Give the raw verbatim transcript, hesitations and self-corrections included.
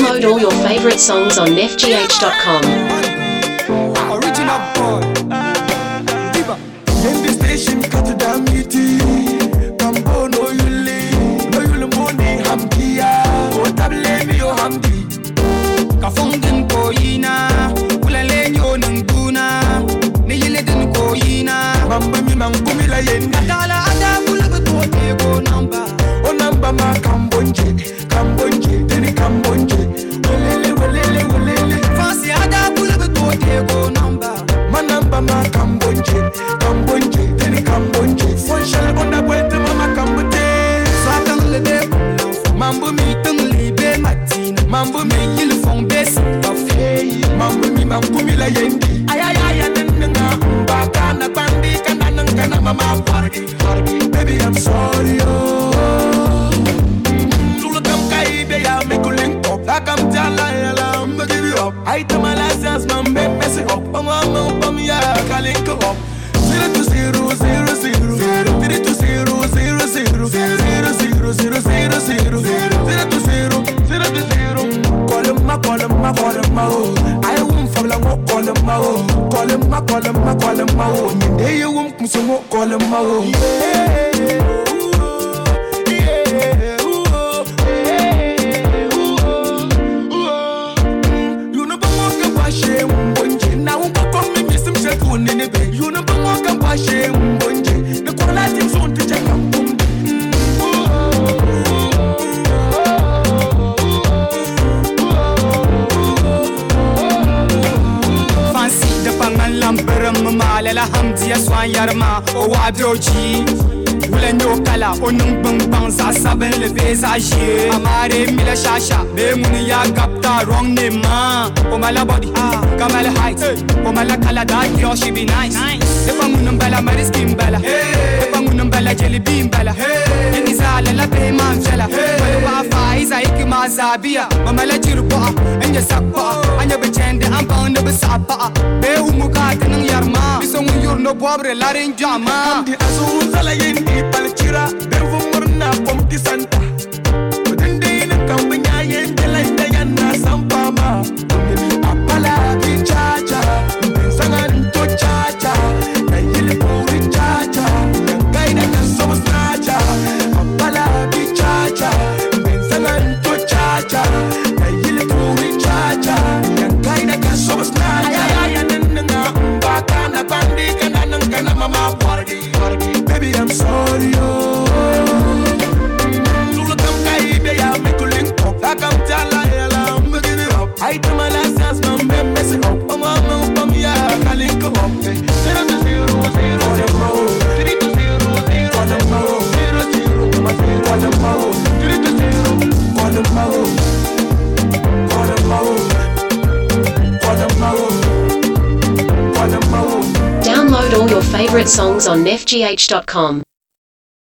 Download all your favorite songs on nef g h dot com. Original boy. Diva. In the station, cut to the meeting. Kambo no yuli, no yuli money hamkia. O table mi o hamdi. Kafongin koina, kulale nyo nanguna. Ni yile den koina. Mamba mi mangumi la yendi. Katala ada kulaga tote go namba. O namba ma kambonje, kambonje, teni kambonje. Walele walele walele. Fancy ada kulaga tote go namba. Ma namba ma kambonje, kambonje, teni kambonje. Fonshale bonda boete mama kambote. Swatan lede mambo mi tung libe matina. Mambo mi yil fong besi kafe. Mambo mi mambo mi la yendi. Ay ay ay nenga mbaka na bandi kana nanga na mama party party. Baby I'm sorry oh. Tula kam kai be ya me ko link up. La kam jala yala I'm give you up. I tell my license man be mess it up. I'm on bum ya ka link up. Zero to zero zero zero zero. Three to zero zero zero zero zero zero zero zero zero zero to zero zero to zero. Call him ma call him ma call him ma oh. I won't fall la mo call him ma oh. Call him ma call him ma call him ma oh. Nyinde you won't come so mo call him ma oh. You know ba mo ka ba she mbonje na un ko ko mi misim se ko ne ne be. You know ba mo ka ba she mbonje ne ko la tim so nte jaka mbum. Fancy de pangan lamperam ma la hamdi aswan yarma o wadroji. Ulenyo kala onun bang bang sa saben le visage. Amare mila shasha be muni ya kapta wrong name ma. O mala body kamal height. O mala kala that girl she be nice. De pangunum bala mariskim bala. De pangunum bala jelly bean bala. Yeni zala la be man jala. Wale wa faiza iki mazabia. Mamala jirbo anja sakpa. Anja bechende ampa no besapa. Be umuka tenang yarma. Bisong yur no pobre la renjama. Di azun zala yendi palchira. Be vumurna pomki santa. Udende na kambanya yendi la indayana sampama. Apala kichacha. Bensangan to chacha. Na yili puri chacha. Nangaina kasomo snacha. Apala kichacha. Bensangan to chacha. Na yili puri chacha. Nangaina kasomo snacha. Ayaya nenenga mbaka na bandi kana nangana mama party. Baby I'm sorry oh. Tula kam kai be ya me ko link up. La kam jala yala I'm give it up. I tell my license man be mess it up. I'm on bum ya ka link up. Zero to zero zero zero. Three to zero zero zero. Zero zero to my zero. Call them out. Three to zero. Call them out. Call them out. Call them out. Call them out. Download all your favorite songs on nef g h dot com.